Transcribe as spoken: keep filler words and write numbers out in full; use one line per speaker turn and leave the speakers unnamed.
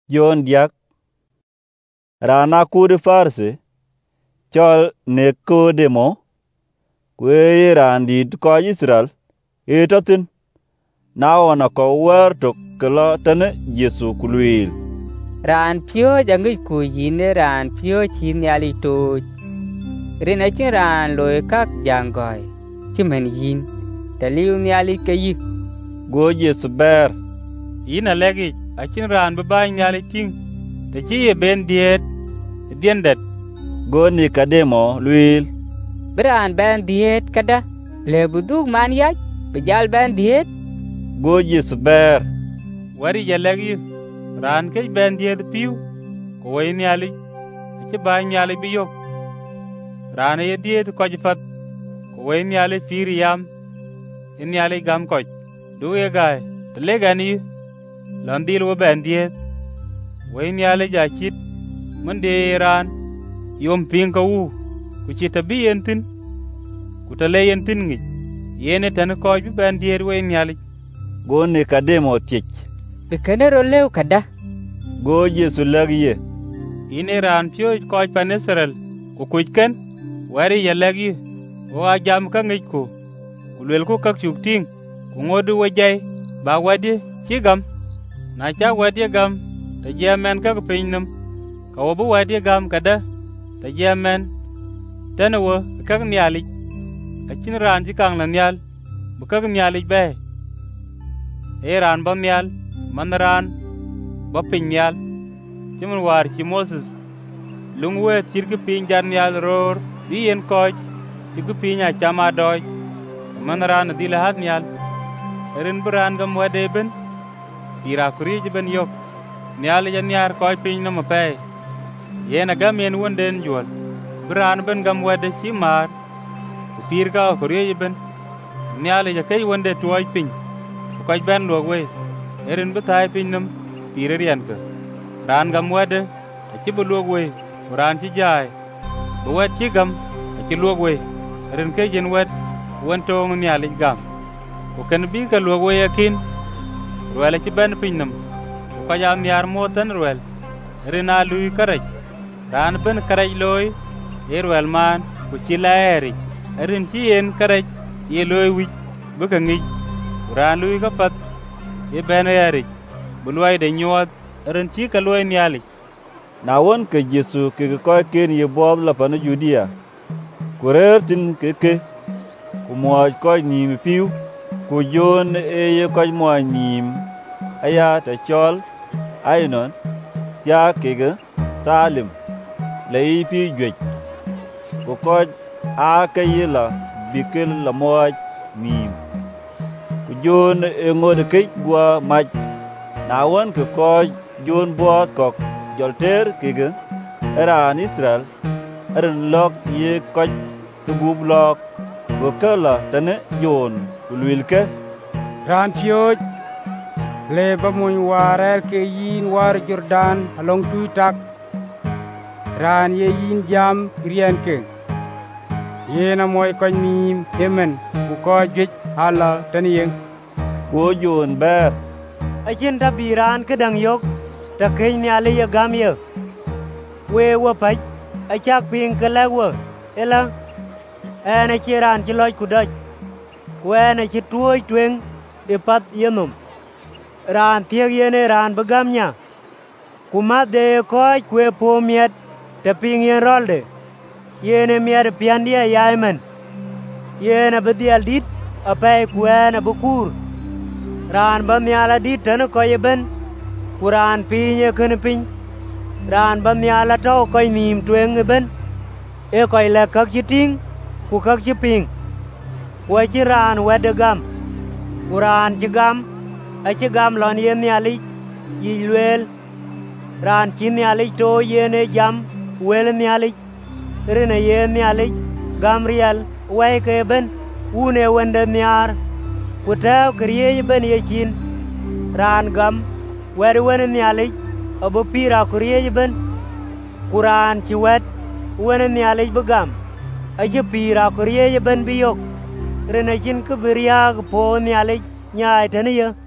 Jon diak rana kude farse chol Nikodemo kwe randi ko Israel etotin na wana ko wer to kala tane Yesu kulwil
ran pio jangi ku yine ran pio chin yali to rina chin ran loy kak jangoy kimen yin taliu nyali kayi
go Yesu ber
ina legi akin ran ba bay nyali ting te ci ye ben diet diendet
go Nikodemo lwil
bran ben diet kada le budug man yaj bejal ben diet
go Yesu ber
wari ya legi ran ke ben diet piu ko way nyali ci bay nyali bi yok ran ye diet ko jfat ko way nyali firiyam in nyali gam ko du ye gay te legani landil wo ben diet way nyali ja chit mande ran yom pinga wu ku chita bi entin ku tale entin ngi yene tan ko bi ben diet way nyali
go Nikodemo tich
bekenero lew kada
go Yesu lagiye
ine ran pio ko panesral ku kuiken wari ya lagi wa jam ka ngi ku kulel ku kak chukting ku ngodu wajay ba wadi chigam na cha wadi gam te jamen ka pinnum ka wobu wadi gam kada te jamen tanwo kak nyali akin ran ji kang la nyal bu kak nyali be e ran ba nyal man ran ba pinyal chimun war chi Moses lungwe tirki pin jar nyal ror bi en koj tirki pinya chama doj man ran dile hat nyal erin bran gam wade ben ira kuri ben yok nyal ya nyar koj pin no mape yena gam en wonden jol bran ben gam wade chi mar pir ga kuri ben nyal ya kay wonde toy pin koj ben logwe erin betay pin nam pire rian ka ran gam wade ci bu logwe ran ci jaay bu wad ci gam ci logwe ren kay jen wad wonto ngi yali gam ko kan bi ka logwe yakin wala ci ben pinnam ko jam yar motan rwel rena luy karaj ran ben karaj loy erwel man ku ci laeri ren ci en karaj ye loy wi bu ka ngi ran luy ka fat ye ben yari bu loy de nyot ren ci ka loy nyali
na won ke Yesu ke ko ken ye bod la pana Judea kurer tin ke ke ku mo ko nim piu ku Jon e ye ko mo nim aya ta chol ainon ya ke ge Salim lei pi gwej ku ko a ke ye la bikel la mo nim ku Jon e ngode ke gwa maj na won ke ko Jon bod ko jolter kege eran Israel eran lok ye koj tugub lok gokala tane Jon kulwilke
ran fioj le bamuy warer ke yin war Jordan along tuitak ran ye yin jam rien ke yena moy ko nim yemen ku ko jej ala taniyeng
ko Jon ber
ajin da biran kedang yok ta keny ni ale ya gam ye we wa pai a chak pin kala wa ela ana chiran chi loj ku doj we na chi tuoi twen de pat yenum ran tieg yene ran bagam nya kuma de ko kwe po miet te pin yen rolde yene miet piandia yaimen yene bedial dit apai kuana bukur ran ba miala dit tan ko yeben Quran pinya kene pin ran ban nyala to koy nim twen ben e koy le kak chiting ku kak chiping wa chi ran wede gam Quran chi gam a chi gam lon yen nyali yi lwel ran chi nyali to yene jam wel nyali rene yen nyali gam rial wai ke ben une wende nyar ku taw kriye ben ye chin ran gam wer wen nyali obo pira kuriye ben Quran ci wet wen nyali begam aje pira kuriye ben biyok rena jin ke beriya po nyali nyaay tane ya